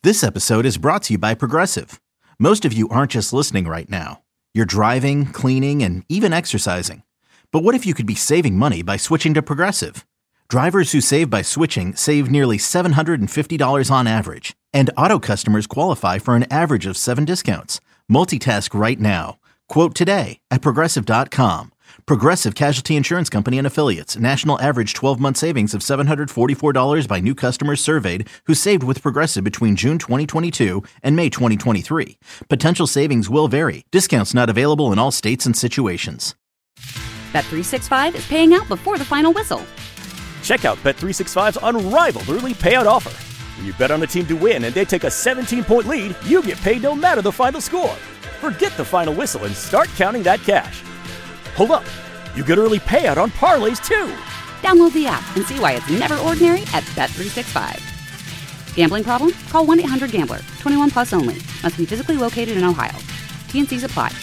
This episode is brought to you by Progressive. Most of you aren't just listening right now. You're driving, cleaning, and even exercising. But what if you could be saving money by switching to Progressive? Drivers who save by switching save nearly $750 on average. And auto customers qualify for an average of 7 discounts. Multitask right now. Quote today at Progressive.com. Progressive Casualty Insurance Company and Affiliates. National average 12-month savings of $744 by new customers surveyed who saved with Progressive between June 2022 and May 2023. Potential savings will vary. Discounts not available in all states and situations. Bet365 is paying out before the final whistle. Check out Bet365's unrivaled early payout offer. When you bet on a team to win and they take a 17-point lead, you get paid no matter the final score. Forget the final whistle and start counting that cash. Hold up, you get early payout on parlays too. Download the app and see why it's never ordinary at Bet365. Gambling problem? Call 1-800-GAMBLER. 21 plus only. Must be physically located in Ohio. T&Cs apply.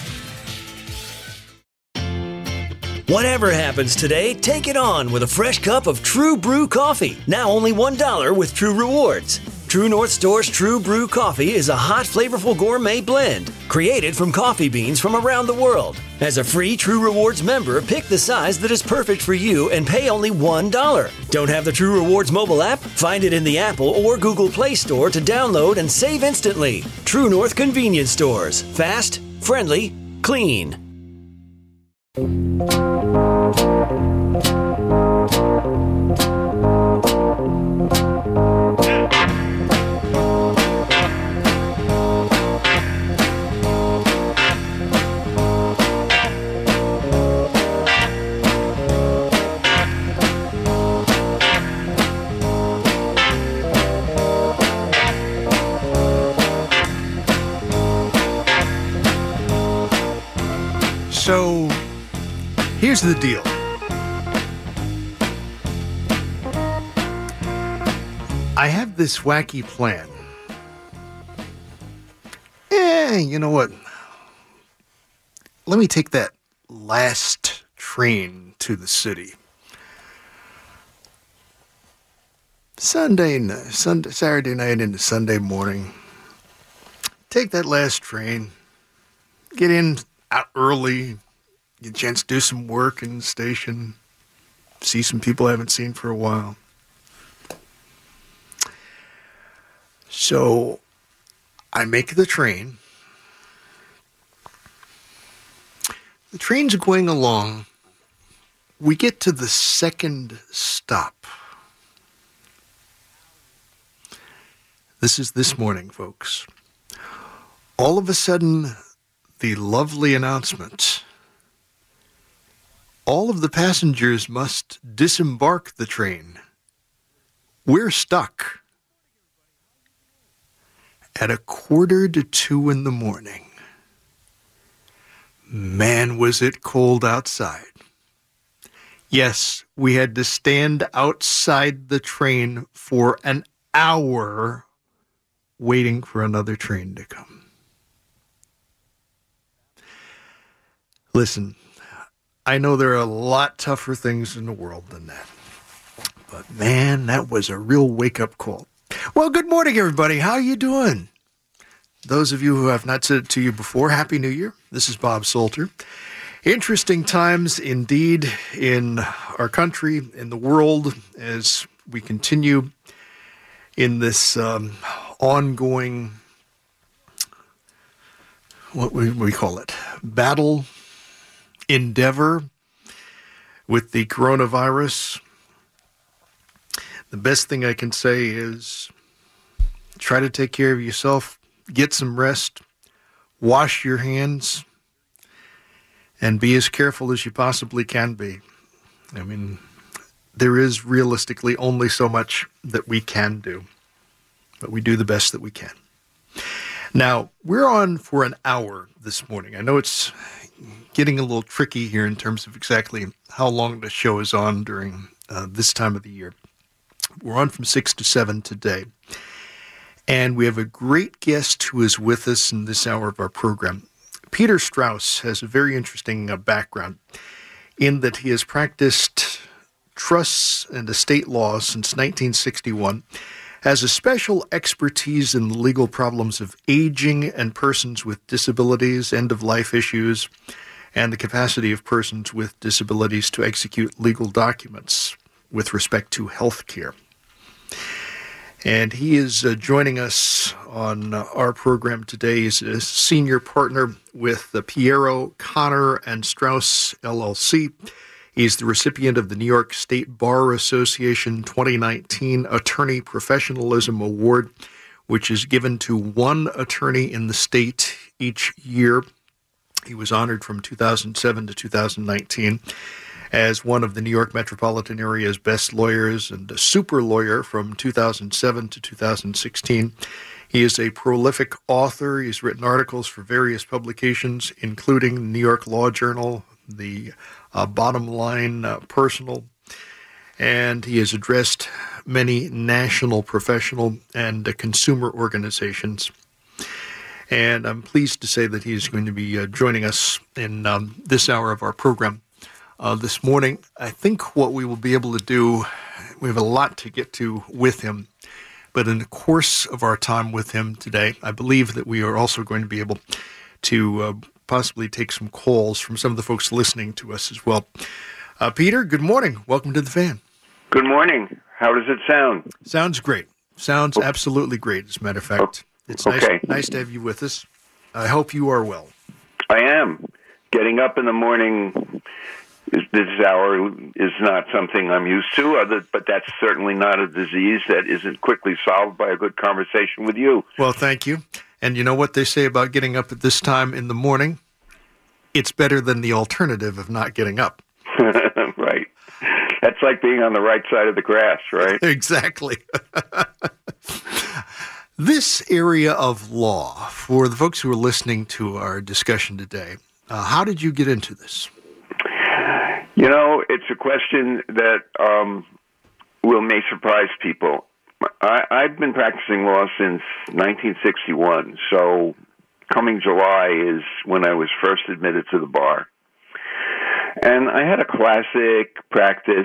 Whatever happens today, take it on with a fresh cup of True Brew coffee. Now only $1 with True Rewards. True North Store's True Brew coffee is a hot, flavorful gourmet blend created from coffee beans from around the world. As a free True Rewards member, pick the size that is perfect for you and pay only $1. Don't have the True Rewards mobile app? Find it in the Apple or Google Play Store to download and save instantly. True North Convenience Stores. Fast, friendly, clean. So, here's the deal. I have this wacky plan. You know what? Let me take that last train to the city. Saturday night into Sunday morning. Take that last train. Get in out early, get a chance to do some work in the station, see some people I haven't seen for a while. So I make the train. The train's going along. We get to the second stop. This is this morning, folks. All of a sudden, the lovely announcement. All of the passengers must disembark the train. We're stuck. At 1:45 in the morning. Man, was it cold outside. Yes, we had to stand outside the train for an hour waiting for another train to come. Listen, I know there are a lot tougher things in the world than that. But man, that was a real wake-up call. Well, good morning, everybody. How are you doing? Those of you who have not said it to you before, Happy New Year. This is Bob Salter. Interesting times indeed in our country, in the world, as we continue in this ongoing, what we call it, battle, endeavor with the coronavirus. The best thing I can say is try to take care of yourself, get some rest, wash your hands, and be as careful as you possibly can be. I mean, there is realistically only so much that we can do, but we do the best that we can. Now, we're on for an hour this morning. I know it's getting a little tricky here in terms of exactly how long the show is on during this time of the year. We're on from 6 to 7 today. And we have a great guest who is with us in this hour of our program. Peter Strauss has a very interesting background in that he has practiced trusts and estate law since 1961, has a special expertise in the legal problems of aging and persons with disabilities, end-of-life issues, and the capacity of persons with disabilities to execute legal documents with respect to health care. And he is joining us on our program today. He's a senior partner with the Piero, Connor, and Strauss, LLC. He's the recipient of the New York State Bar Association 2019 Attorney Professionalism Award, which is given to one attorney in the state each year. He was honored from 2007 to 2019 as one of the New York metropolitan area's best lawyers and a super lawyer from 2007 to 2016. He is a prolific author. He's written articles for various publications, including the New York Law Journal, the Bottom Line Personal, and he has addressed many national, professional, and consumer organizations. And I'm pleased to say that he's going to be joining us in this hour of our program. This morning, I think what we will be able to do, we have a lot to get to with him, but in the course of our time with him today, I believe that we are also going to be able to possibly take some calls from some of the folks listening to us as well. Peter, good morning. Welcome to The Fan. Good morning. How does it sound? Sounds great. Sounds absolutely great, as a matter of fact. It's nice to have you with us. I hope you are well. I am. Getting up in the morning this hour is not something I'm used to, but that's certainly not a disease that isn't quickly solved by a good conversation with you. Well, thank you. And you know what they say about getting up at this time in the morning? It's better than the alternative of not getting up. Right. That's like being on the right side of the grass, right? Exactly. This area of law, for the folks who are listening to our discussion today, how did you get into this? You know, it's a question that may surprise people. I've been practicing law since 1961, so coming July is when I was first admitted to the bar. And I had a classic practice,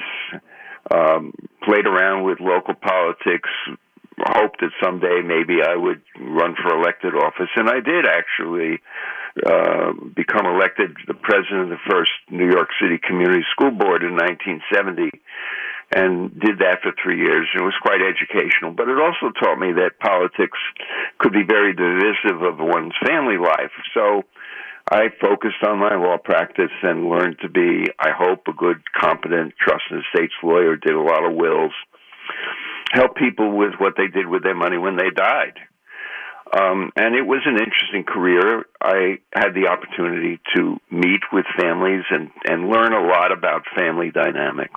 played around with local politics, hoped that someday maybe I would run for elected office, and I did actually become elected the president of the first New York City Community School Board in 1970, and did that for 3 years. It was quite educational, but it also taught me that politics could be very divisive of one's family life. So I focused on my law practice and learned to be, I hope, a good, competent, trusted estates lawyer, did a lot of wills, help people with what they did with their money when they died. And it was an interesting career. I had the opportunity to meet with families and learn a lot about family dynamics.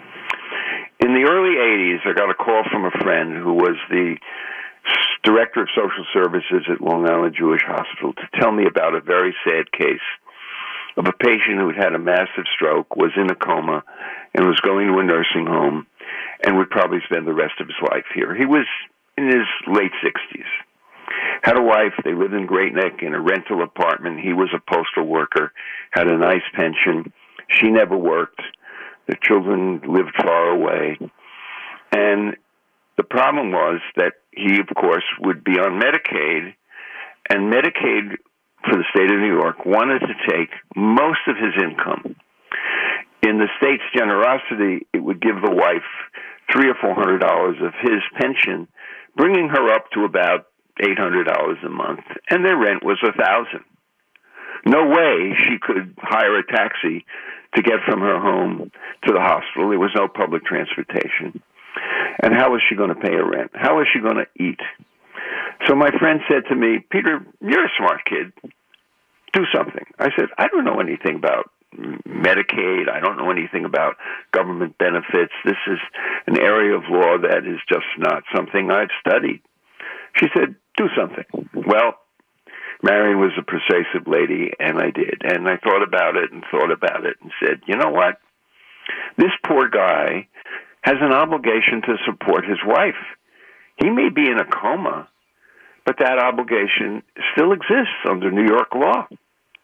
In the early 80s, I got a call from a friend who was the director of social services at Long Island Jewish Hospital to tell me about a very sad case of a patient who had had a massive stroke, was in a coma, and was going to a nursing home and would probably spend the rest of his life here. He was in his late 60s. Had a wife. They lived in Great Neck in a rental apartment. He was a postal worker, had a nice pension. She never worked. The children lived far away. And the problem was that he, of course, would be on Medicaid, and Medicaid for the state of New York wanted to take most of his income. In the state's generosity, it would give the wife $300 or $400 of his pension, bringing her up to about $800 a month, and their rent was $1,000. No way she could hire a taxi to get from her home to the hospital. There was no public transportation. And how was she going to pay her rent? How was she going to eat? So my friend said to me, "Peter, you're a smart kid. Do something." I said, "I don't know anything about Medicaid. I don't know anything about government benefits. This is an area of law that is just not something I've studied." She said, "Do something." Well, Marion was a persuasive lady, and I did. And I thought about it and said, you know what? This poor guy has an obligation to support his wife. He may be in a coma, but that obligation still exists under New York law.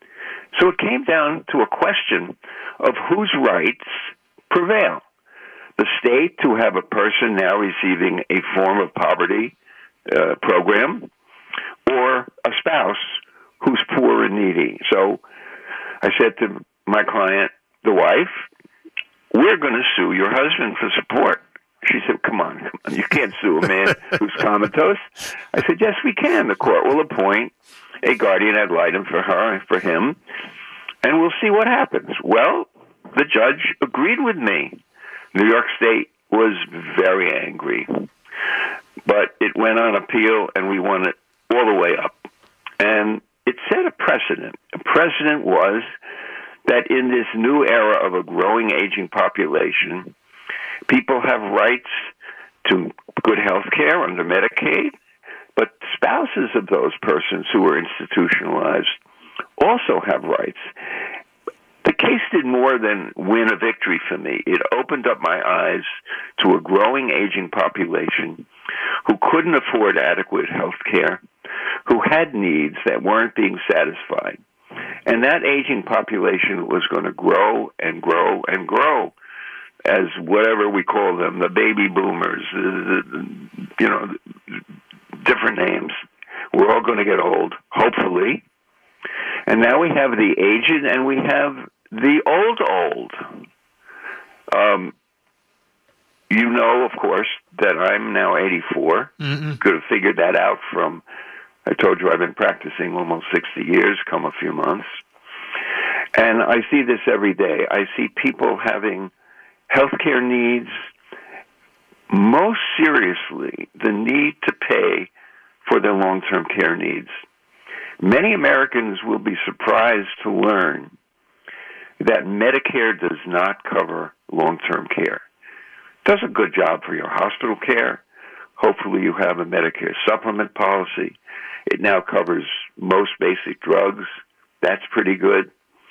So it came down to a question of whose rights prevail. the state to have a person now receiving a form of poverty program, or a spouse who's poor and needy. So I said to my client, the wife, we're going to sue your husband for support. She said, come on, you can't sue a man who's comatose. I said, yes, we can. The court will appoint a guardian ad litem for her, for him, and we'll see what happens. Well, the judge agreed with me. New York State was very angry, but it went on appeal, and we won it all the way up. And it set a precedent. A precedent was that in this new era of a growing aging population, people have rights to good health care under Medicaid, but spouses of those persons who are institutionalized also have rights. The case did more than win a victory for me. It opened up my eyes to a growing aging population who couldn't afford adequate health care, who had needs that weren't being satisfied. And that aging population was going to grow and grow and grow as whatever we call them, the baby boomers, different names. We're all going to get old, hopefully. And now we have the aged and we have the old. You know, of course, that I'm now 84. Mm-hmm. Could have figured that out from, I told you I've been practicing almost 60 years, come a few months. And I see this every day. I see people having healthcare needs, most seriously, the need to pay for their long-term care needs. Many Americans will be surprised to learn that Medicare does not cover long-term care. It does a good job for your hospital care. Hopefully you have a Medicare supplement policy. It now covers most basic drugs. That's pretty good.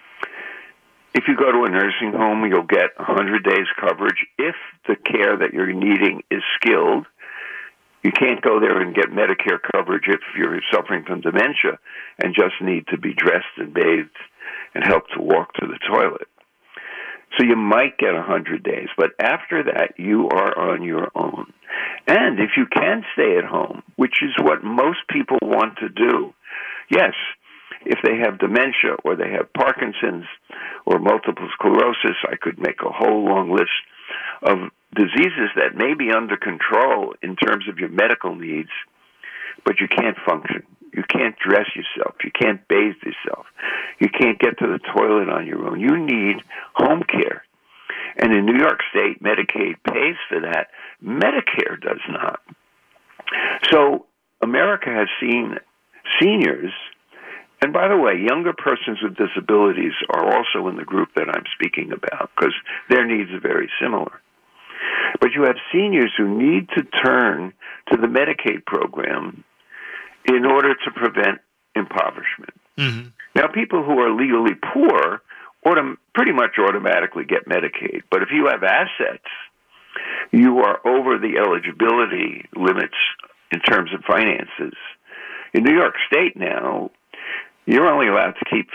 If you go to a nursing home, you'll get 100 days coverage if the care that you're needing is skilled. You can't go there and get Medicare coverage if you're suffering from dementia and just need to be dressed and bathed and helped to walk to the toilet. So you might get 100 days, but after that, you are on your own. And if you can stay at home, which is what most people want to do, yes, if they have dementia or they have Parkinson's or multiple sclerosis, I could make a whole long list of diseases that may be under control in terms of your medical needs, but you can't function. You can't dress yourself. You can't bathe yourself. You can't get to the toilet on your own. You need home care. And in New York State, Medicaid pays for that. Medicare does not. So America has seen seniors, and by the way, younger persons with disabilities are also in the group that I'm speaking about because their needs are very similar. But you have seniors who need to turn to the Medicaid program in order to prevent impoverishment. Mm-hmm. Now, people who are legally poor pretty much automatically get Medicaid. But if you have assets, you are over the eligibility limits in terms of finances. In New York State now, you're only allowed to keep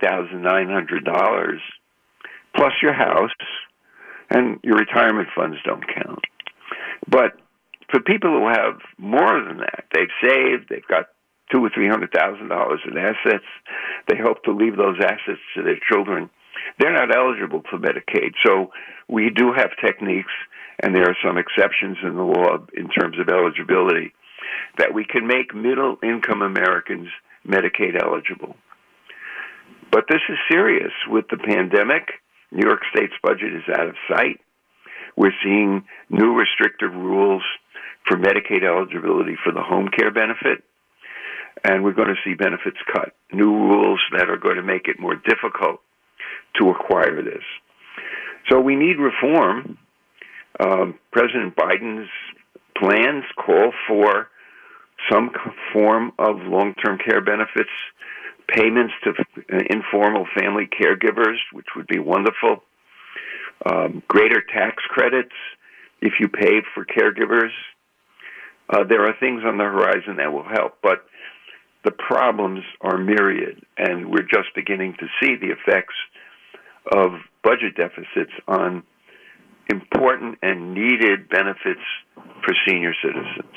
$15,900 plus your house, and your retirement funds don't count. But for people who have more than that, they've saved, they've got $200,000 or $300,000 in assets, they hope to leave those assets to their children, they're not eligible for Medicaid. So we do have techniques, and there are some exceptions in the law in terms of eligibility, that we can make middle-income Americans Medicaid eligible. But this is serious. With the pandemic, New York State's budget is out of sight. We're seeing new restrictive rules for Medicaid eligibility for the home care benefit, and we're going to see benefits cut. New rules that are going to make it more difficult to acquire this. So we need reform. President Biden's plans call for some form of long-term care benefits, payments to informal family caregivers, which would be wonderful, greater tax credits if you pay for caregivers. There are things on the horizon that will help, but the problems are myriad, and we're just beginning to see the effects of budget deficits on important and needed benefits for senior citizens.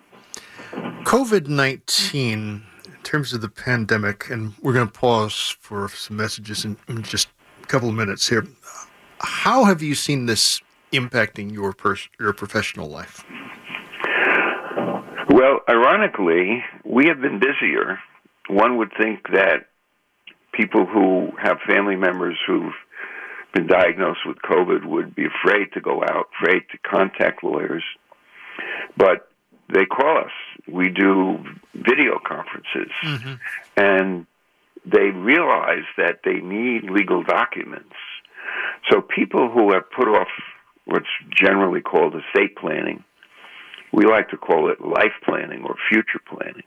COVID-19, in terms of the pandemic, and we're going to pause for some messages in just a couple of minutes here. How have you seen this impacting your professional life? Well, ironically, we have been busier. One would think that people who have family members who've been diagnosed with COVID would be afraid to go out, afraid to contact lawyers. But they call us. We do video conferences. Mm-hmm. And they realize that they need legal documents. So people who have put off what's generally called estate planning, we like to call it life planning or future planning.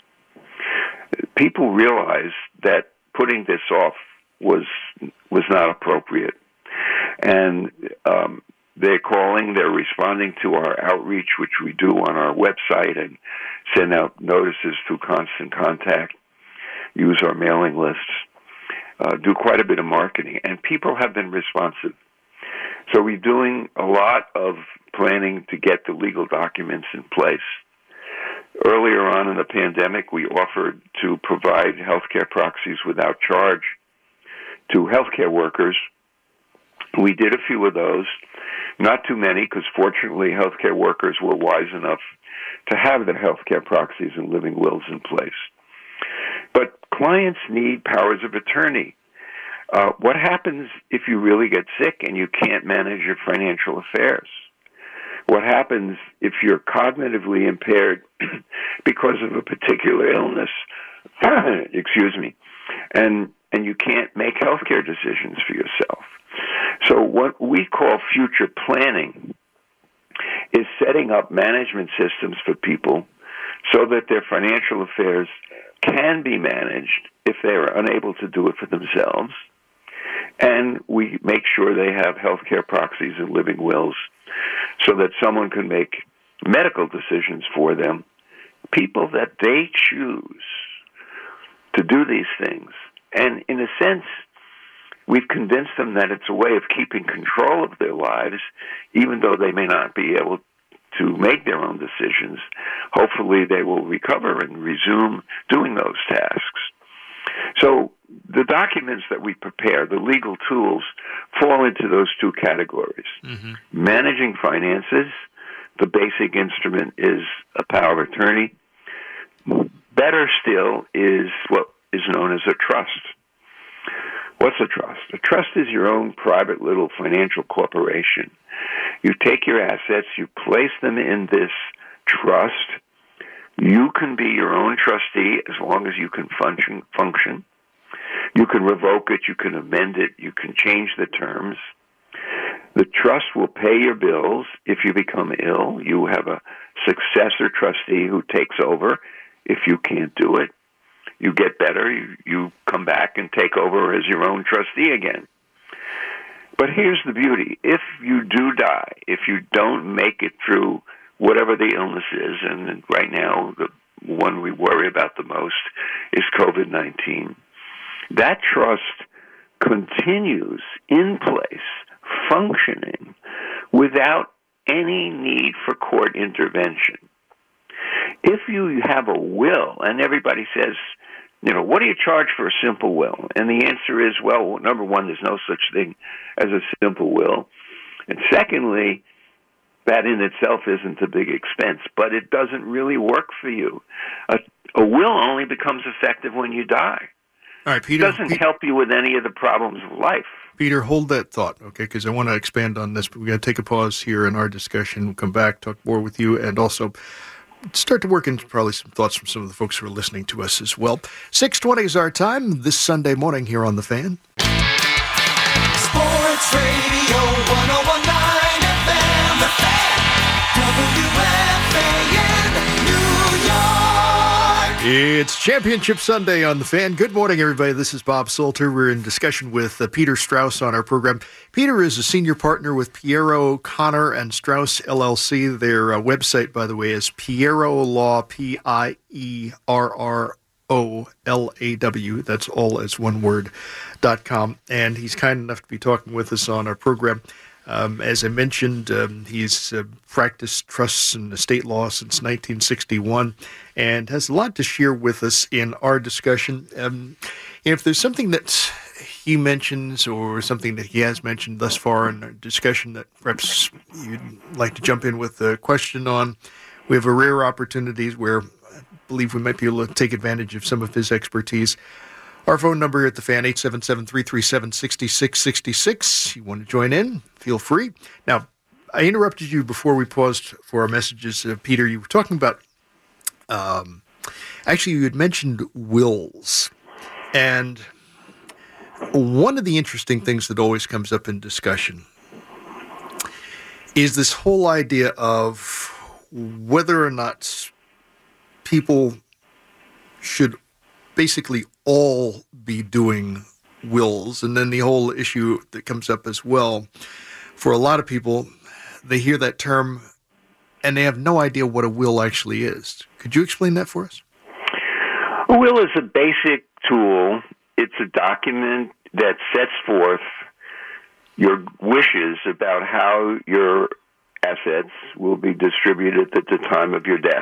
People realize that putting this off was not appropriate. And they're calling, they're responding to our outreach, which we do on our website and send out notices through Constant Contact, use our mailing lists, do quite a bit of marketing, and people have been responsive. So we're doing a lot of planning to get the legal documents in place. Earlier on in the pandemic, we offered to provide healthcare proxies without charge to healthcare workers. We did a few of those, not too many, because fortunately healthcare workers were wise enough to have their healthcare proxies and living wills in place. But clients need powers of attorney. What happens if you really get sick and you can't manage your financial affairs? What happens if you're cognitively impaired because of a particular illness, excuse me, and you can't make healthcare decisions for yourself? So what we call future planning is setting up management systems for people so that their financial affairs can be managed if they are unable to do it for themselves. And we make sure they have healthcare proxies and living wills so that someone can make medical decisions for them, people that they choose to do these things. And in a sense, we've convinced them that it's a way of keeping control of their lives, even though they may not be able to make their own decisions. Hopefully they will recover and resume doing those tasks. So the documents that we prepare, the legal tools, fall into those two categories. Mm-hmm. Managing finances, the basic instrument is a power of attorney. Better still is what is known as a trust. What's a trust? A trust is your own private little financial corporation. You take your assets, you place them in this trust. You can be your own trustee as long as you can function. You can revoke it, you can amend it, you can change the terms. The trust will pay your bills if you become ill. You have a successor trustee who takes over if you can't do it. You get better, you come back and take over as your own trustee again. But here's the beauty. If you do die, if you don't make it through whatever the illness is, and right now the one we worry about the most is COVID-19, that trust continues in place, functioning, without any need for court intervention. If you have a will, and everybody says, what do you charge for a simple will? And the answer is, well, number one, there's no such thing as a simple will. And secondly, that in itself isn't a big expense, but it doesn't really work for you. A will only becomes effective when you die. All right, Peter. It doesn't help you with any of the problems of life. Peter, hold that thought, okay, because I want to expand on this, but we got to take a pause here in our discussion. We'll come back, talk more with you, and also start to work into probably some thoughts from some of the folks who are listening to us as well. 6:20 is our time this Sunday morning here on The Fan. Sports Radio 101.9 FM, The Fan, WFAN, New York. It's Championship Sunday on The Fan. Good morning, everybody. This is Bob Salter. We're in discussion with Peter Strauss on our program. Peter is a senior partner with Pierro, Connor, and Strauss, LLC. Their website, by the way, is Pierro Law, PIERROLAW. That's all as one word, .com. And he's kind enough to be talking with us on our program. As I mentioned, he's practiced trusts and estate law since 1961 and has a lot to share with us in our discussion. If there's something that he mentions or something that he has mentioned thus far in our discussion that perhaps you'd like to jump in with a question on, we have a rare opportunity where I believe we might be able to take advantage of some of his expertise. Our phone number at the Fan, 877-337-6666. You want to join in? Feel free. Now, I interrupted you before we paused for our messages. Peter, you were talking about, actually, you had mentioned wills. And one of the interesting things that always comes up in discussion is this whole idea of whether or not people should basically all be doing wills. And then the whole issue that comes up as well, for a lot of people, they hear that term and they have no idea what a will actually is. Could you explain that for us? A will is a basic tool. It's a document that sets forth your wishes about how your assets will be distributed at the time of your death.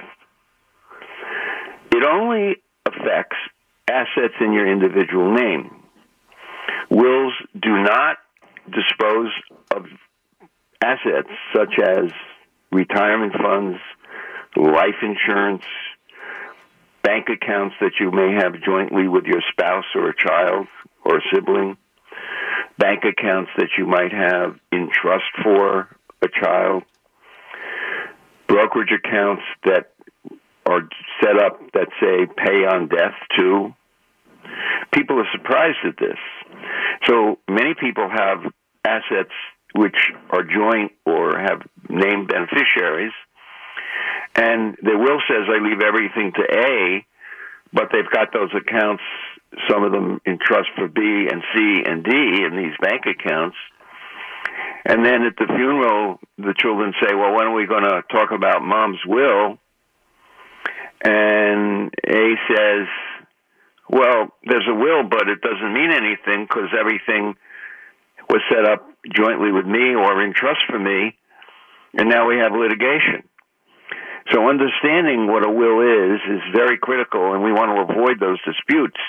It only affects assets in your individual name. Wills do not dispose of assets such as retirement funds, life insurance, bank accounts that you may have jointly with your spouse or a child or a sibling, bank accounts that you might have in trust for a child, brokerage accounts that are set up that say pay on death too. People are surprised at this. So many people have assets which are joint or have named beneficiaries, and their will says I leave everything to A, but they've got those accounts, some of them in trust for B and C and D in these bank accounts. And then at the funeral, the children say, well, when are we going to talk about Mom's will? And A says, well, there's a will, but it doesn't mean anything because everything was set up jointly with me or in trust for me, and now we have litigation. So understanding what a will is very critical, and we want to avoid those disputes.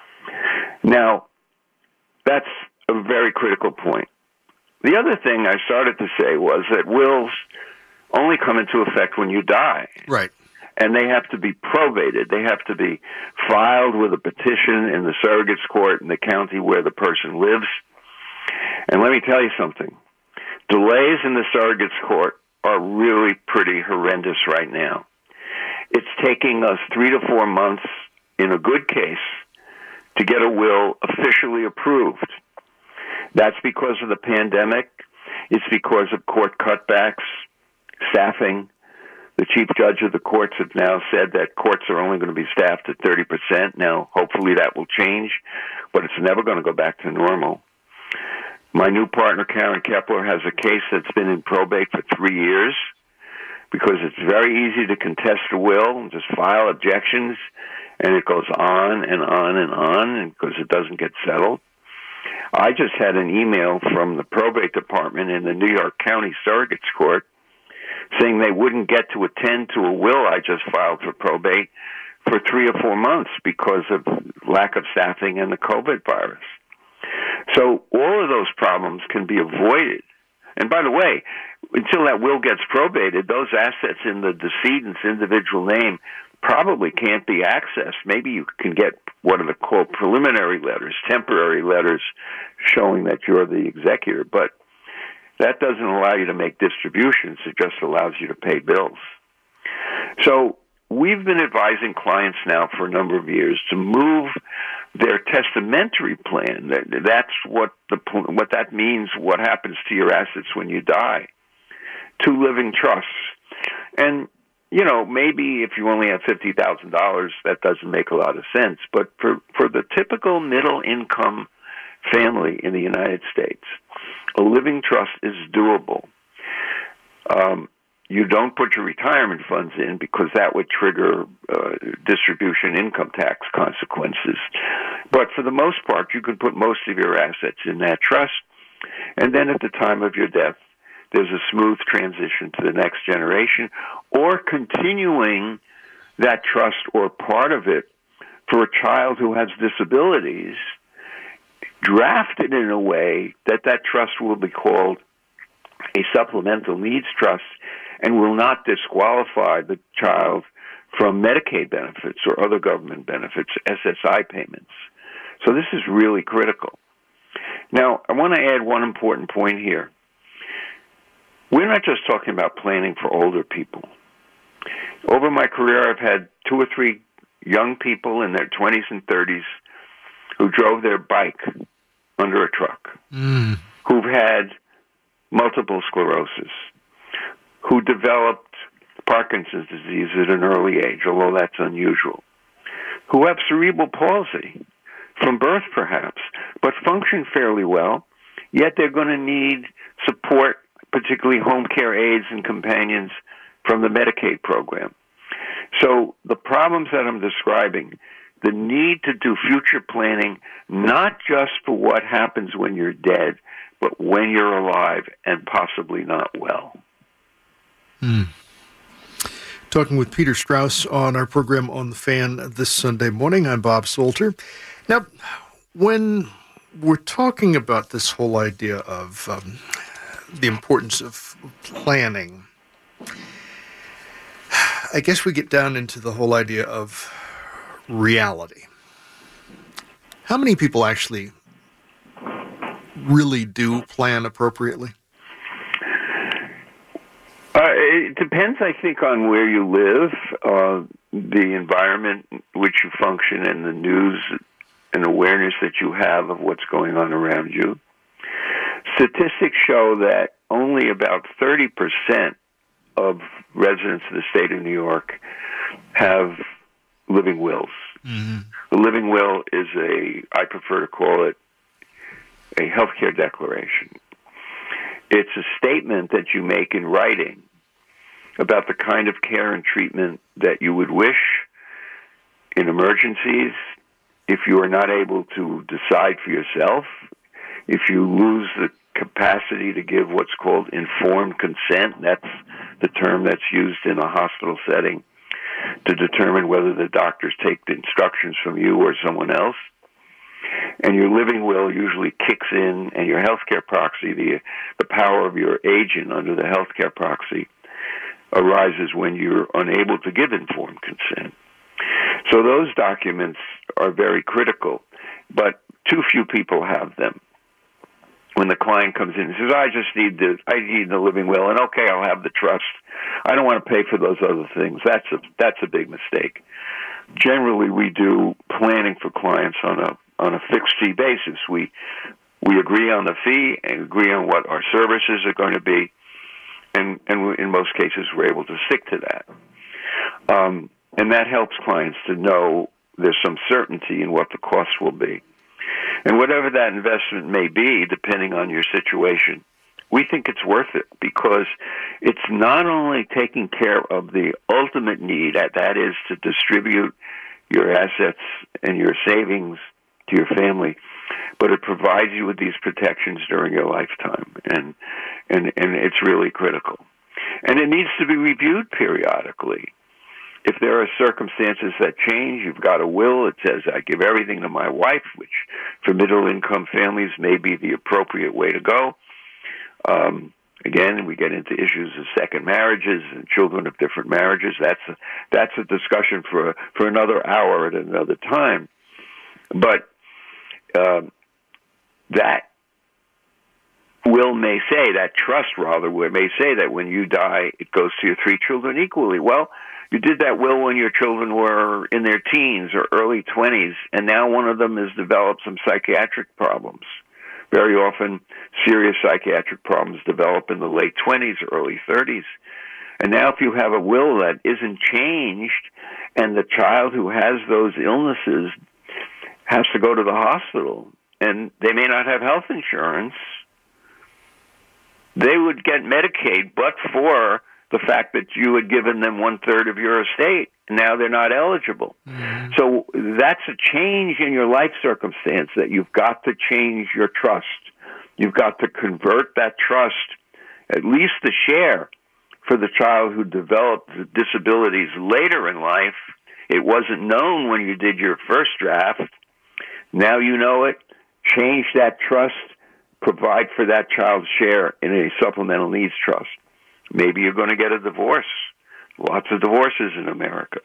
Now, that's a very critical point. The other thing I started to say was that wills only come into effect when you die. Right. And they have to be probated. They have to be filed with a petition in the surrogate's court in the county where the person lives. And let me tell you something. Delays in the surrogate's court are really pretty horrendous right now. It's taking us 3 to 4 months, in a good case, to get a will officially approved. That's because of the pandemic. It's because of court cutbacks, staffing. The chief judge of the courts have now said that courts are only going to be staffed at 30%. Now, hopefully that will change, but it's never going to go back to normal. My new partner, Karen Kepler, has a case that's been in probate for 3 years because it's very easy to contest a will and just file objections, and it goes on and on and on because it doesn't get settled. I just had an email from the probate department in the New York County Surrogates Court saying they wouldn't get to attend to a will I just filed for probate for 3 or 4 months because of lack of staffing and the COVID virus. So all of those problems can be avoided. And by the way, until that will gets probated, those assets in the decedent's individual name probably can't be accessed. Maybe you can get what are called preliminary letters, temporary letters showing that you're the executor, but that doesn't allow you to make distributions. It just allows you to pay bills. So we've been advising clients now for a number of years to move their testamentary plan. That's what that means, what happens to your assets when you die, to living trusts. And, you know, maybe if you only have $50,000, that doesn't make a lot of sense. But for the typical middle-income family in the United States, a living trust is doable. You don't put your retirement funds in because that would trigger distribution income tax consequences. But for the most part, you can put most of your assets in that trust, and then at the time of your death, there's a smooth transition to the next generation, or continuing that trust or part of it for a child who has disabilities, drafted in a way that that trust will be called a supplemental needs trust and will not disqualify the child from Medicaid benefits or other government benefits, SSI payments. So this is really critical. Now, I want to add one important point here. We're not just talking about planning for older people. Over my career, I've had 2 or 3 young people in their 20s and 30s who drove their bike under a truck, who've had multiple sclerosis, who developed Parkinson's disease at an early age, although that's unusual, who have cerebral palsy from birth perhaps, but function fairly well, yet they're going to need support, particularly home care aides and companions from the Medicaid program. So the problems that I'm describing, the need to do future planning, not just for what happens when you're dead, but when you're alive and possibly not well. Talking with Peter Strauss on our program on The Fan this Sunday morning. I'm Bob Salter. Now, when we're talking about this whole idea of the importance of planning, I guess we get down into the whole idea of reality. How many people actually really do plan appropriately? It depends, I think, on where you live, the environment in which you function, and the news and awareness that you have of what's going on around you. Statistics show that only about 30% of residents of the state of New York have living wills. A living will is I prefer to call it a healthcare declaration. It's a statement that you make in writing about the kind of care and treatment that you would wish in emergencies, if you are not able to decide for yourself, if you lose the capacity to give what's called informed consent, that's the term that's used in a hospital setting to determine whether the doctors take the instructions from you or someone else. And your living will usually kicks in, and your healthcare proxy, the power of your agent under the healthcare proxy, arises when you're unable to give informed consent. So those documents are very critical, but too few people have them. When the client comes in and says, I need the living will, and okay, I'll have the trust. I don't want to pay for those other things. That's a big mistake. Generally, we do planning for clients on a fixed fee basis. We agree on the fee and agree on what our services are going to be, and in most cases, we're able to stick to that. And that helps clients to know there's some certainty in what the costs will be. And whatever that investment may be, depending on your situation, we think it's worth it, because it's not only taking care of the ultimate need, that is to distribute your assets and your savings to your family, but it provides you with these protections during your lifetime, and it's really critical. And it needs to be reviewed periodically. If there are circumstances that change, you've got a will that says, I give everything to my wife, which for middle-income families may be the appropriate way to go. Again, we get into issues of second marriages and children of different marriages. That's a discussion for another hour at another time. But that will may say, that trust rather, may say that when you die, it goes to your 3 children equally. Well, you did that will when your children were in their teens or early 20s, and now one of them has developed some psychiatric problems. Very often, serious psychiatric problems develop in the late 20s or early 30s. And now if you have a will that isn't changed, and the child who has those illnesses has to go to the hospital, and they may not have health insurance, they would get Medicaid, but for the fact that you had given them 1/3 of your estate. Now they're not eligible. Mm-hmm. So that's a change in your life circumstance that you've got to change your trust. You've got to convert that trust at least the share for the child who developed the disabilities later in life. It wasn't known when you did your first draft. Now you know it. Change that trust. Provide for that child's share in a supplemental needs trust. Maybe you're going to get a divorce. Lots of divorces in America.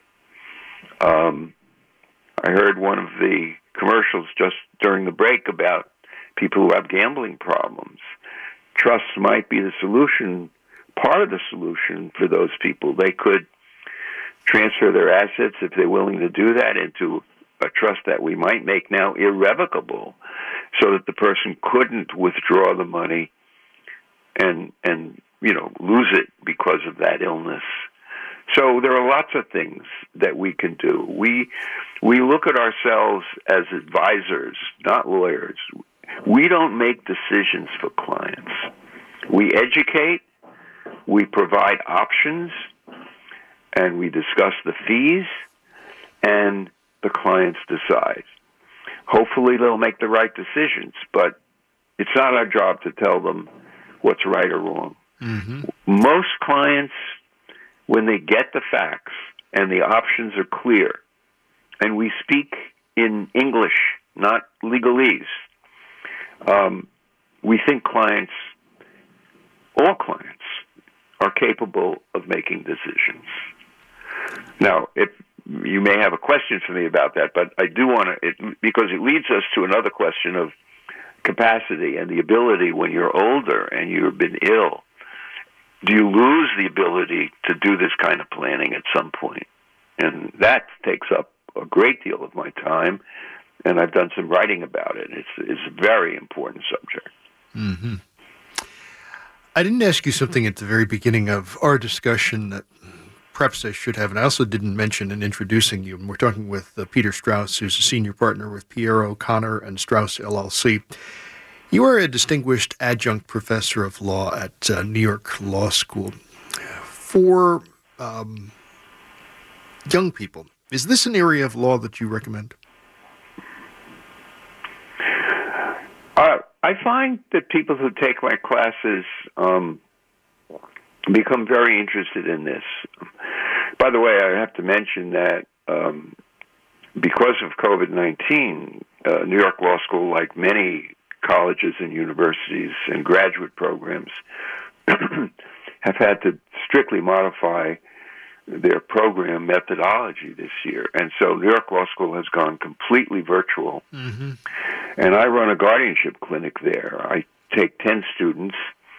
I heard one of the commercials just during the break about people who have gambling problems. Trusts might be the solution, part of the solution for those people. They could transfer their assets, if they're willing to do that, into a trust that we might make now irrevocable, so that the person couldn't withdraw the money and lose it because of that illness. So there are lots of things that we can do. We look at ourselves as advisors, not lawyers. We don't make decisions for clients. We educate, we provide options, and we discuss the fees, and the clients decide. Hopefully they'll make the right decisions, but it's not our job to tell them what's right or wrong. Mm-hmm. Most clients, when they get the facts and the options are clear, and we speak in English, not legalese, we think all clients, are capable of making decisions. Now, if you may have a question for me about that, but I do want to, because it leads us to another question of capacity and the ability when you're older and you've been ill. Do you lose the ability to do this kind of planning at some point? And that takes up a great deal of my time, and I've done some writing about it. It's a very important subject. Mm-hmm. I didn't ask you something at the very beginning of our discussion that perhaps I should have, and I also didn't mention in introducing you. We're talking with Peter Strauss, who's a senior partner with Pierre O'Connor and Strauss LLC. You are a distinguished adjunct professor of law at New York Law School. For young people, is this an area of law that you recommend? I find that people who take my classes become very interested in this. By the way, I have to mention that because of COVID-19, New York Law School, like many colleges and universities and graduate programs, have had to strictly modify their program methodology this year. And so New York Law School has gone completely virtual. Mm-hmm. And I run a guardianship clinic there. I take 10 students.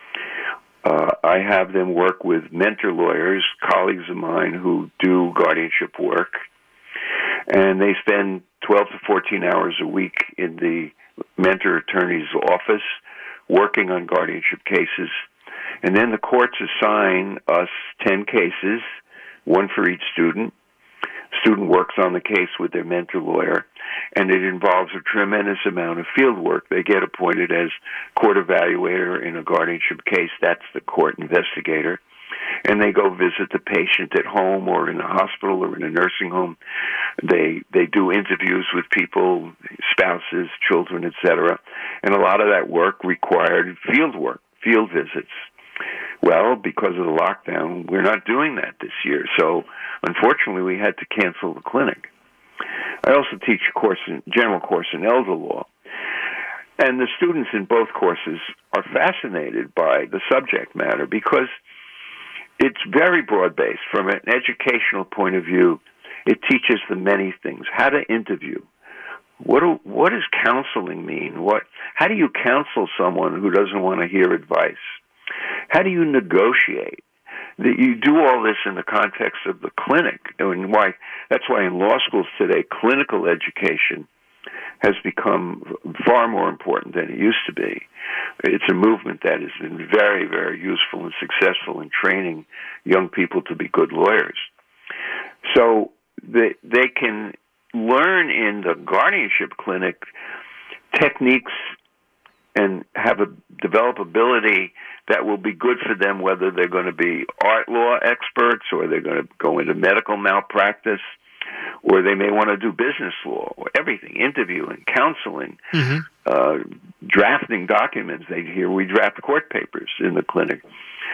I have them work with mentor lawyers, colleagues of mine who do guardianship work. And they spend 12 to 14 hours a week in the mentor attorney's office working on guardianship cases. And then the courts assign us 10 cases, one for each student. Student works on the case with their mentor lawyer, and it involves a tremendous amount of field work. They get appointed as court evaluator in a guardianship case. That's the court investigator. And they go visit the patient at home or in a hospital or in a nursing home. They do interviews with people, spouses, children, etc. And a lot of that work required field work, field visits. Well, because of the lockdown, we're not doing that this year. So, unfortunately, we had to cancel the clinic. I also teach a general course in elder law. And the students in both courses are fascinated by the subject matter because it's very broad-based. From an educational point of view, it teaches them many things. How to interview. What does counseling mean? How do you counsel someone who doesn't want to hear advice? How do you negotiate? That you do all this in the context of the clinic, and that's why in law schools today, clinical education has become far more important than it used to be. It's a movement that has been very, very useful and successful in training young people to be good lawyers. So they can learn in the guardianship clinic techniques and develop ability that will be good for them, whether they're going to be art law experts or they're going to go into medical malpractice, or they may want to do business law, or everything, interviewing, counseling, drafting documents. We draft court papers in the clinic.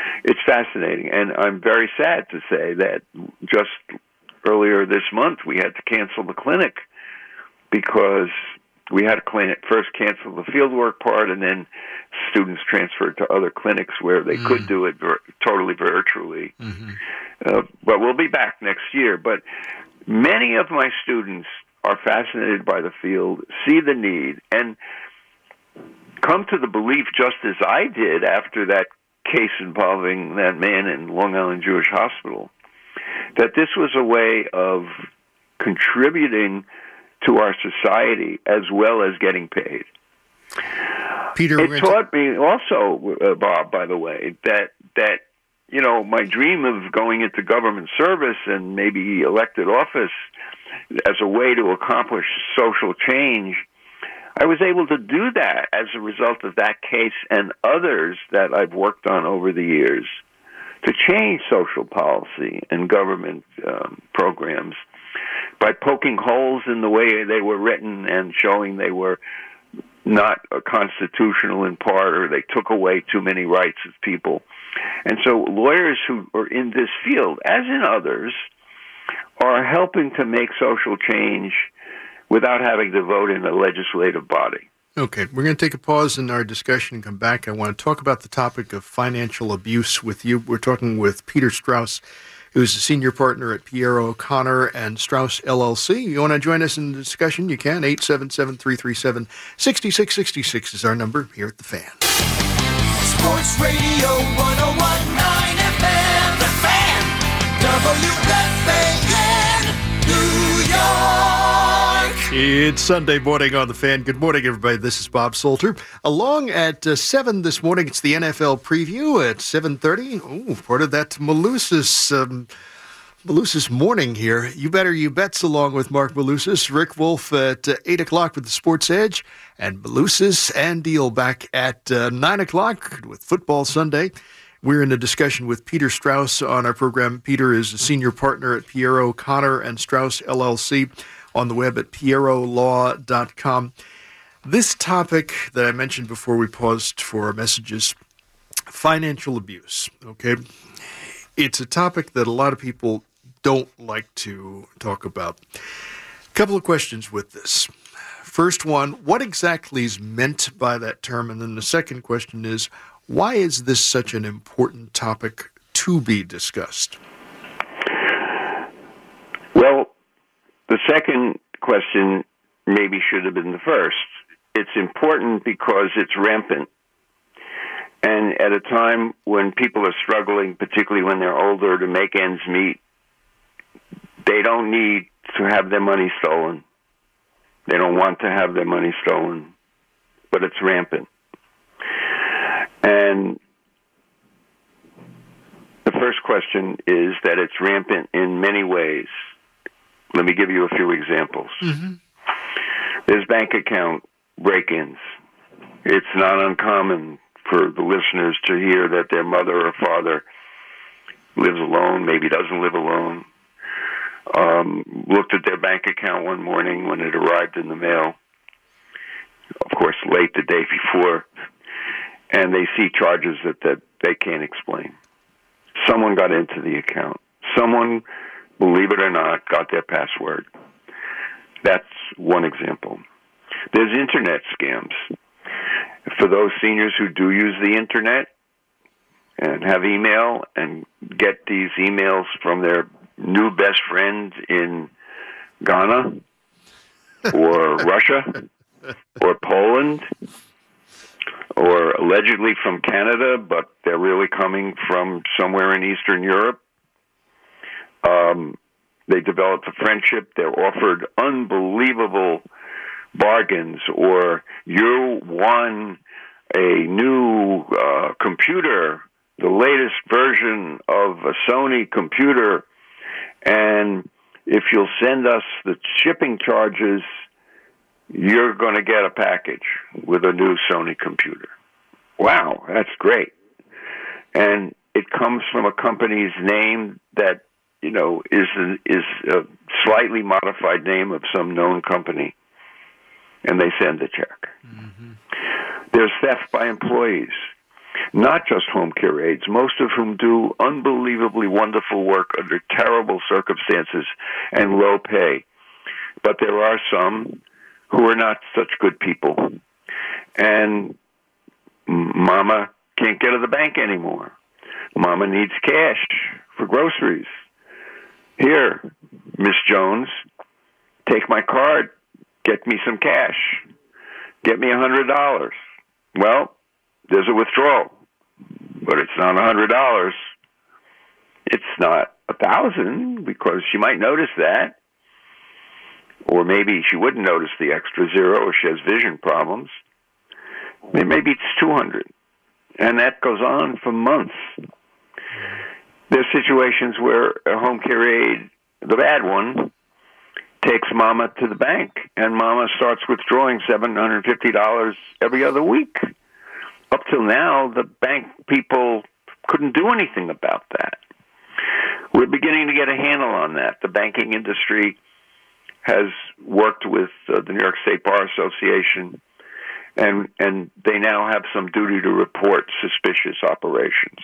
it's fascinating. And I'm very sad to say that just earlier this month we had to cancel the clinic because we had to first cancel the fieldwork part, and then students transferred to other clinics where they could do it totally virtually. But we'll be back next year. But many of my students are fascinated by the field, see the need, and come to the belief, just as I did after that case involving that man in Long Island Jewish Hospital, that this was a way of contributing to our society as well as getting paid. Peter, it taught me also, Bob, by the way, that my dream of going into government service and maybe elected office as a way to accomplish social change, I was able to do that as a result of that case and others that I've worked on over the years to change social policy and government programs by poking holes in the way they were written and showing they were not constitutional in part, or they took away too many rights of people. And so lawyers who are in this field, as in others, are helping to make social change without having to vote in a legislative body. Okay, we're going to take a pause in our discussion and come back. I want to talk about the topic of financial abuse with you. We're talking with Peter Strauss, who's a senior partner at Piero O'Connor and Strauss LLC. You want to join us in the discussion? You can. 877-337-6666 is our number here at The Fan. Sports Radio 101.9 FM, The Fan, WFAN, New York. It's Sunday morning on The Fan. Good morning, everybody. This is Bob Salter. Along at 7 this morning, it's the NFL preview at 7:30. Oh, part of that Malusis morning here. You Better You Bets along with Mark Malusis. Rick Wolf at 8 o'clock with the Sports Edge. And Malusis and Deal back at 9 o'clock with Football Sunday. We're in a discussion with Peter Strauss on our program. Peter is a senior partner at Piero O'Connor and Strauss LLC, on the web at pierolaw.com. This topic that I mentioned before we paused for our messages, financial abuse, okay? It's a topic that a lot of people don't like to talk about. A couple of questions with this. First one, what exactly is meant by that term? And then the second question is, why is this such an important topic to be discussed? Well, the second question maybe should have been the first. It's important because it's rampant. And at a time when people are struggling, particularly when they're older, to make ends meet, they don't need to have their money stolen. They don't want to have their money stolen, but it's rampant. And the first question is that it's rampant in many ways. Let me give you a few examples. There's bank account break-ins. It's not uncommon for the listeners to hear that their mother or father lives alone, maybe doesn't live alone, looked at their bank account one morning when it arrived in the mail, of course late the day before, and they see charges that they can't explain. Someone got into the account. Someone, believe it or not, got their password. That's one example. There's internet scams. For those seniors who do use the internet and have email and get these emails from their new best friend in Ghana or Russia or Poland or allegedly from Canada, but they're really coming from somewhere in Eastern Europe. They developed a friendship. They're offered unbelievable bargains, or you won a new computer, the latest version of a Sony computer, and if you'll send us the shipping charges, you're going to get a package with a new Sony computer. Wow, that's great. And it comes from a company's name that, you know, is a slightly modified name of some known company, and they send the check. There's theft by employees. not just home care aides, most of whom do unbelievably wonderful work under terrible circumstances and low pay. But there are some who are not such good people. And Mama can't get to the bank anymore. Mama needs cash for groceries. Here, Miss Jones, take my card. Get me some cash. Get me $100. Well, there's a withdrawal, but it's not $100. It's not $1,000 because she might notice that, or maybe she wouldn't notice the extra zero if she has vision problems. Maybe it's $200, and that goes on for months. There's situations where a home care aide, the bad one, takes Mama to the bank, and Mama starts withdrawing $750 every other week. Up till now, the bank people couldn't do anything about that. We're beginning to get a handle on that. The banking industry has worked with the New York State Bar Association, and they now have some duty to report suspicious operations.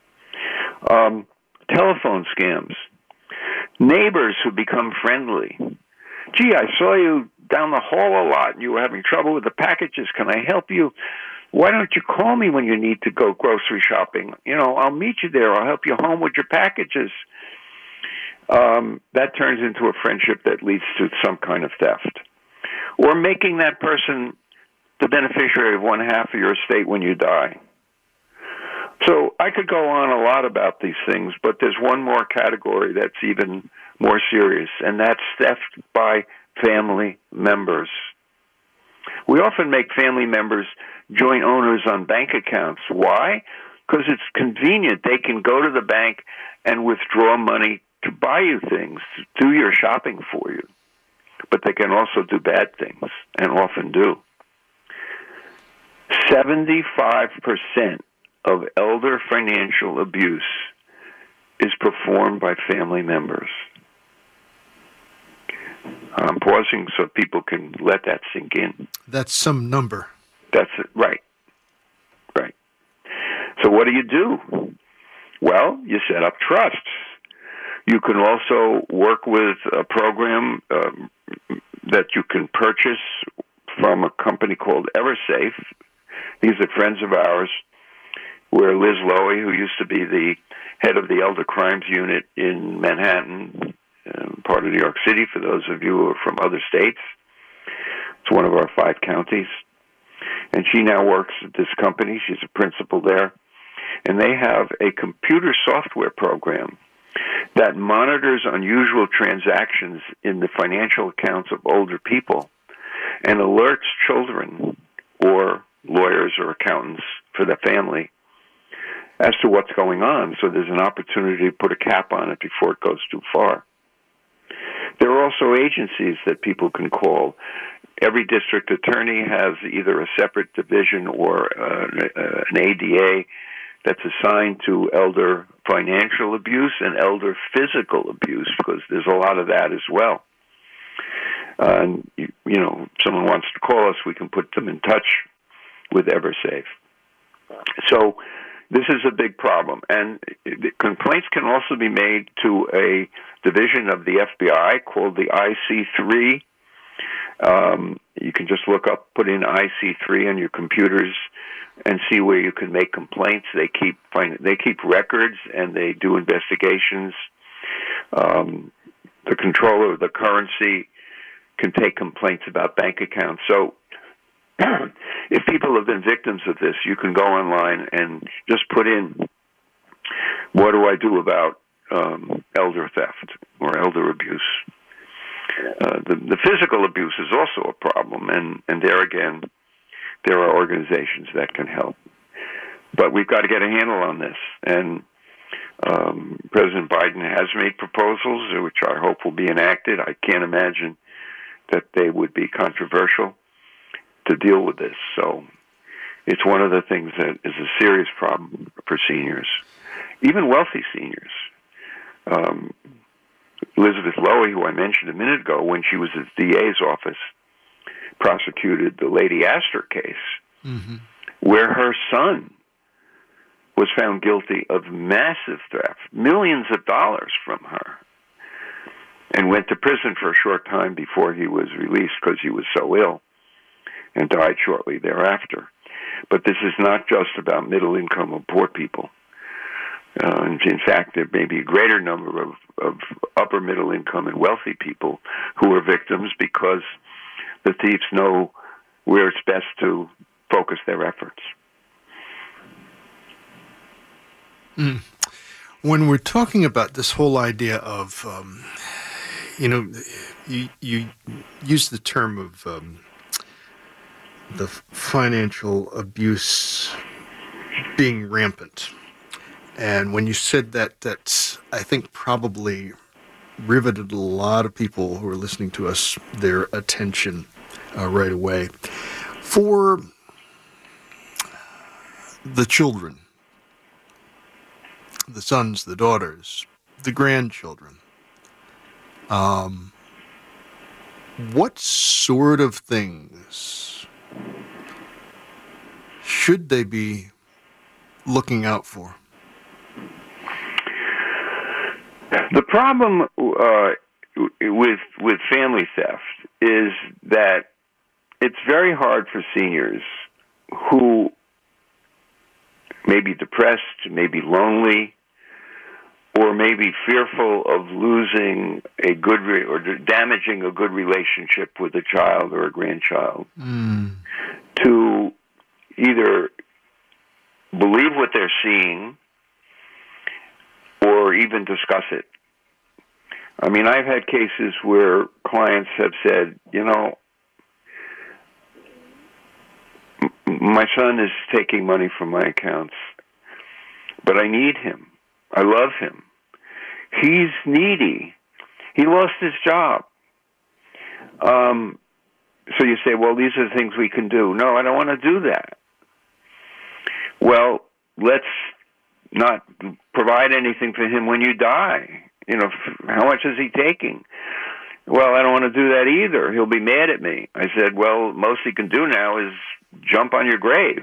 Telephone scams. Neighbors who become friendly. Gee, I saw you down the hall a lot, and you were having trouble with the packages. Can I help you? Why don't you call me when you need to go grocery shopping? I'll meet you there. I'll help you home with your packages. That turns into a friendship that leads to some kind of theft. Or making that person the beneficiary of one half of your estate when you die. So I could go on a lot about these things, but there's one more category that's even more serious, and that's theft by family members. We often make family members joint owners on bank accounts. Why? Because it's convenient. They can go to the bank and withdraw money to buy you things, to do your shopping for you. But they can also do bad things, and often do. 75% of elder financial abuse is performed by family members. I'm pausing so people can let that sink in. That's some number. That's it. Right. Right. So what do? Well, you set up trusts. You can also work with a program that you can purchase from a company called EverSafe. These are friends of ours, where Liz Lowy, who used to be the head of the Elder Crimes Unit in Manhattan, part of New York City, for those of you who are from other states. It's one of our 5 counties. And she now works at this company. She's a principal there. And they have a computer software program that monitors unusual transactions in the financial accounts of older people and alerts children or lawyers or accountants for the family as to what's going on, so there's an opportunity to put a cap on it before it goes too far. There are also agencies that people can call. Every district attorney has either a separate division or an ADA that's assigned to elder financial abuse and elder physical abuse, because there's a lot of that as well. And, if someone wants to call us, we can put them in touch with EverSafe. So this is a big problem. And complaints can also be made to a division of the FBI called the IC3. You can just put in IC3 on your computers and see where you can make complaints. They keep records and they do investigations. The controller of the currency can take complaints about bank accounts. So if people have been victims of this, you can go online and just put in, what do I do about elder theft or elder abuse? The physical abuse is also a problem, and there again, there are organizations that can help. But we've got to get a handle on this, and President Biden has made proposals, which I hope will be enacted. I can't imagine that they would be controversial to deal with this. So it's one of the things that is a serious problem for seniors, even wealthy seniors. Elizabeth Lowy, who I mentioned a minute ago, when she was at the DA's office, prosecuted the Lady Astor case, where her son was found guilty of massive theft, millions of dollars from her, and went to prison for a short time before he was released because he was so ill, and died shortly thereafter. But this is not just about middle income or poor people. In fact, there may be a greater number of upper middle income and wealthy people who are victims because the thieves know where it's best to focus their efforts. When we're talking about this whole idea of, you use the term of the financial abuse being rampant. And when you said that, that's, I think, probably riveted a lot of people who are listening to us their attention right away. For the children, the sons, the daughters, the grandchildren, what sort of things should they be looking out for? The problem with family theft is that it's very hard for seniors who may be depressed, may be lonely, or may be fearful of losing a good or damaging a good relationship with a child or a grandchild, to either believe what they're seeing or even discuss it. I mean, I've had cases where clients have said, my son is taking money from my accounts, but I need him. I love him. He's needy. He lost his job. So you say, well, these are the things we can do. No, I don't want to do that. Well, let's not provide anything for him when you die. How much is he taking? Well, I don't want to do that either. He'll be mad at me. I said, well, most he can do now is jump on your grave.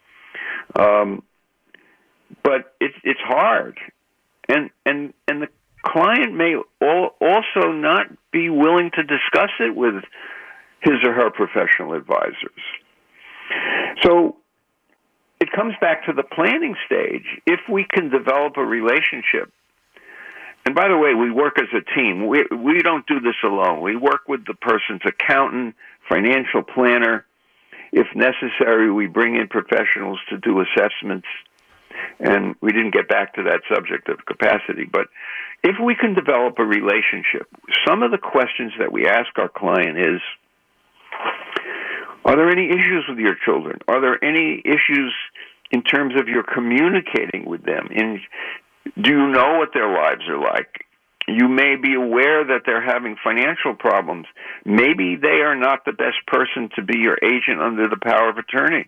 But it's hard. And the client may also not be willing to discuss it with his or her professional advisors. So it comes back to the planning stage. If we can develop a relationship, and by the way, we work as a team. We don't do this alone. We work with the person's accountant, financial planner. If necessary, we bring in professionals to do assessments. And we didn't get back to that subject of capacity. But if we can develop a relationship, some of the questions that we ask our client is, are there any issues with your children? Are there any issues in terms of your communicating with them? Do you know what their lives are like? You may be aware that they're having financial problems. Maybe they are not the best person to be your agent under the power of attorney.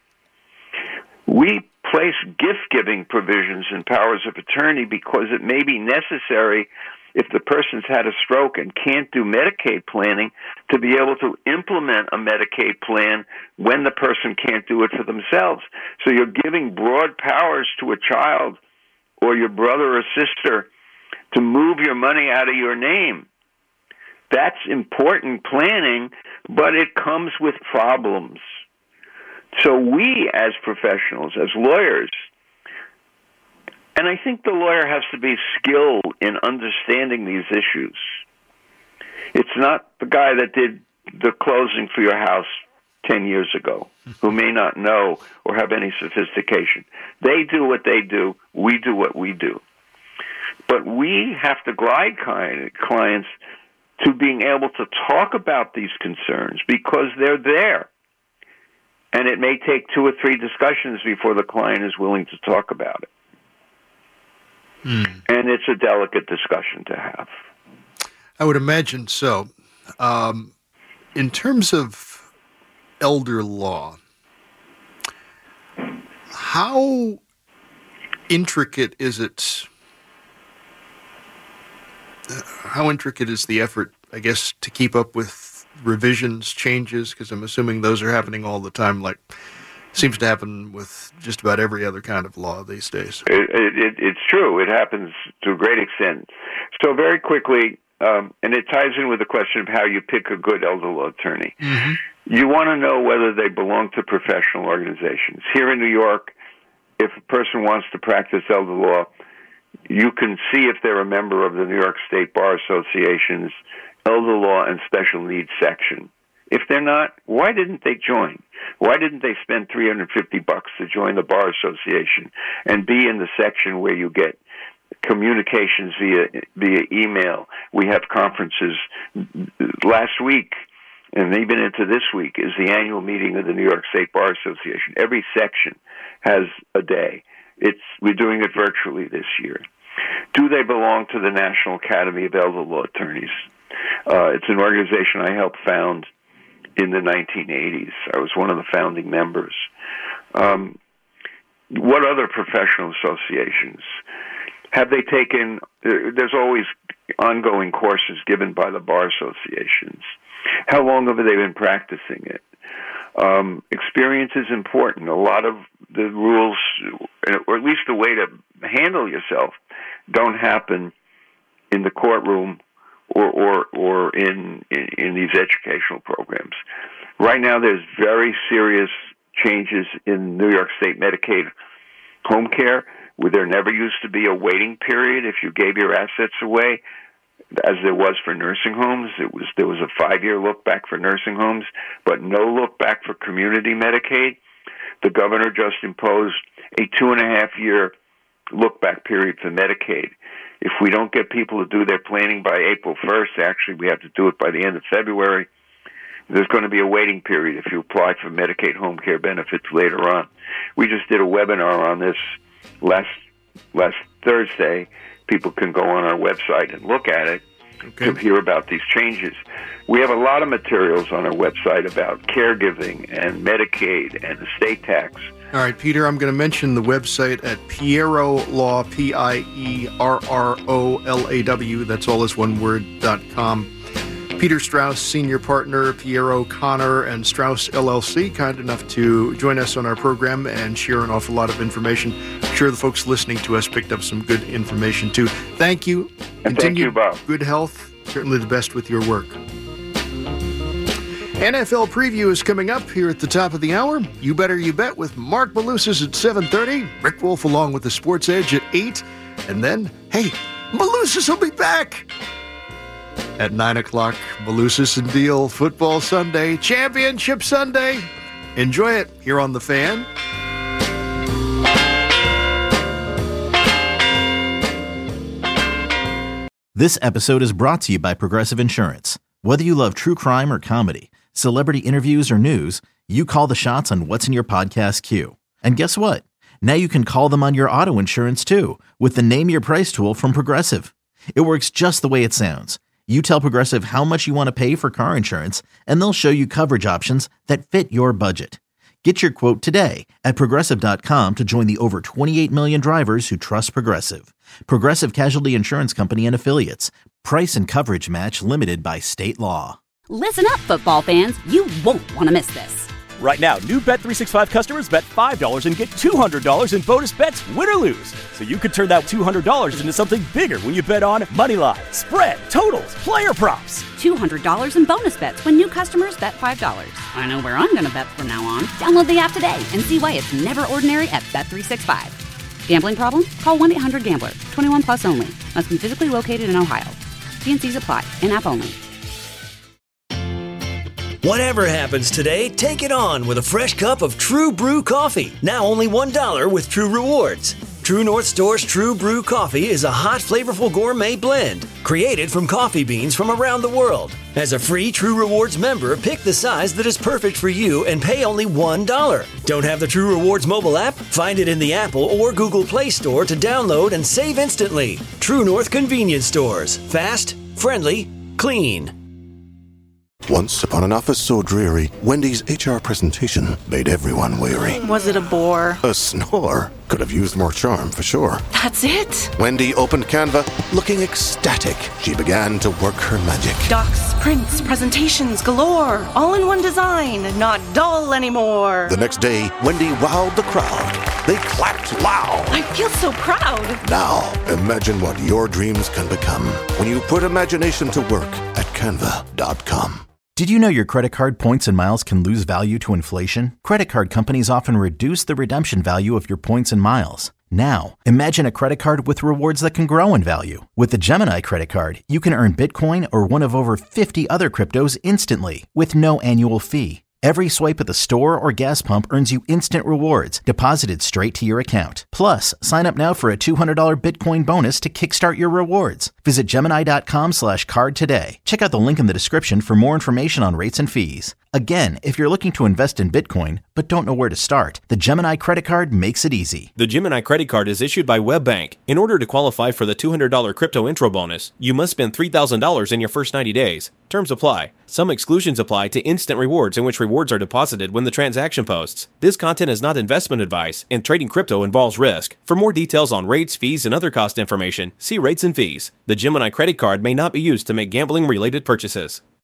We place gift-giving provisions in powers of attorney because it may be necessary if the person's had a stroke and can't do Medicaid planning to be able to implement a Medicaid plan when the person can't do it for themselves. So you're giving broad powers to a child or your brother or sister to move your money out of your name. That's important planning, but it comes with problems. So we, as professionals, as lawyers, and I think the lawyer has to be skilled in understanding these issues. It's not the guy that did the closing for your house 10 years ago who may not know or have any sophistication. They do what they do. We do what we do. But we have to guide clients to being able to talk about these concerns because they're there. And it may take 2 or 3 discussions before the client is willing to talk about it. And it's a delicate discussion to have. I would imagine so. In terms of elder law, how intricate is it? How intricate is the effort, I guess, to keep up with revisions, changes? Because I'm assuming those are happening all the time, like Seems to happen with just about every other kind of law these days. It's true. It happens to a great extent. So very quickly, and it ties in with the question of how you pick a good elder law attorney. Mm-hmm. You want to know whether they belong to professional organizations. Here in New York, if a person wants to practice elder law, you can see if they're a member of the New York State Bar Association's Elder Law and Special Needs section. If they're not, why didn't they join? Why didn't they spend $350 to join the Bar Association and be in the section where you get communications via email? We have conferences. Last week, and even into this week, is the annual meeting of the New York State Bar Association. Every section has a day. We're doing it virtually this year. Do they belong to the National Academy of Elder Law Attorneys? It's an organization I helped found in the 1980s. I was one of the founding members. What other professional associations? Have they taken, there's always ongoing courses given by the bar associations. How long have they been practicing it? Experience is important. A lot of the rules, or at least the way to handle yourself, don't happen in the courtroom or in these educational programs. Right now, there's very serious changes in New York State Medicaid home care, where there never used to be a waiting period if you gave your assets away, as there was for nursing homes. There was a 5-year look back for nursing homes, but no look back for community Medicaid. The governor just imposed a 2.5-year look back period for Medicaid. If we don't get people to do their planning by April 1st, actually we have to do it by the end of February, there's going to be a waiting period if you apply for Medicaid home care benefits later on. We just did a webinar on this last Thursday. People can go on our website and look at it to hear about these changes. We have a lot of materials on our website about caregiving and Medicaid and estate tax. All right, Peter, I'm going to mention the website at Pierro Law, Pierrolaw, that's all as one word.com. Peter Strauss, Senior Partner, Pierro, Connor, and Strauss, LLC, kind enough to join us on our program and share an awful lot of information. I'm sure the folks listening to us picked up some good information, too. Thank you. And thank you, Bob. Good health. Certainly the best with your work. NFL preview is coming up here at the top of the hour. You Better You Bet with Mark Malusis at 7:30. Rick Wolf along with the Sports Edge at 8. And then, hey, Malusis will be back at 9 o'clock. Malusis and Deal Football Sunday, Championship Sunday. Enjoy it here on The Fan. This episode is brought to you by Progressive Insurance. Whether you love true crime or comedy, celebrity interviews or news, you call the shots on what's in your podcast queue. And guess what? Now you can call them on your auto insurance too with the Name Your Price tool from Progressive. It works just the way it sounds. You tell Progressive how much you want to pay for car insurance, and they'll show you coverage options that fit your budget. Get your quote today at Progressive.com to join the over 28 million drivers who trust Progressive. Progressive Casualty Insurance Company and Affiliates. Price and coverage match limited by state law. Listen up, football fans. You won't want to miss this. Right now, new Bet365 customers bet $5 and get $200 in bonus bets, win or lose. So you could turn that $200 into something bigger when you bet on moneyline, spread, totals, player props. $200 in bonus bets when new customers bet $5. I know where I'm going to bet from now on. Download the app today and see why it's never ordinary at Bet365. Gambling problem? Call 1-800-GAMBLER. 21 plus only. Must be physically located in Ohio. T&Cs apply. In-app only. Whatever happens today, take it on with a fresh cup of True Brew coffee. Now only $1 with True Rewards. True North Store's True Brew coffee is a hot, flavorful gourmet blend created from coffee beans from around the world. As a free True Rewards member, pick the size that is perfect for you and pay only $1. Don't have the True Rewards mobile app? Find it in the Apple or Google Play Store to download and save instantly. True North Convenience Stores. Fast, friendly, clean. Once upon an office so dreary, Wendy's HR presentation made everyone weary. Was it a bore? A snore. Could have used more charm, for sure. That's it? Wendy opened Canva, looking ecstatic. She began to work her magic. Docs, prints, presentations galore. All in one design, not dull anymore. The next day, Wendy wowed the crowd. They clapped loud. I feel so proud. Now, imagine what your dreams can become when you put imagination to work at Canva.com. Did you know your credit card points and miles can lose value to inflation? Credit card companies often reduce the redemption value of your points and miles. Now, imagine a credit card with rewards that can grow in value. With the Gemini credit card, you can earn Bitcoin or one of over 50 other cryptos instantly with no annual fee. Every swipe at the store or gas pump earns you instant rewards deposited straight to your account. Plus, sign up now for a $200 Bitcoin bonus to kickstart your rewards. Visit Gemini.com/card today. Check out the link in the description for more information on rates and fees. Again, if you're looking to invest in Bitcoin but don't know where to start, the Gemini credit card makes it easy. The Gemini credit card is issued by WebBank. In order to qualify for the $200 crypto intro bonus, you must spend $3,000 in your first 90 days. Terms apply. Some exclusions apply to instant rewards in which rewards are deposited when the transaction posts. This content is not investment advice, and trading crypto involves risk. For more details on rates, fees, and other cost information, see rates and fees. The Gemini credit card may not be used to make gambling-related purchases.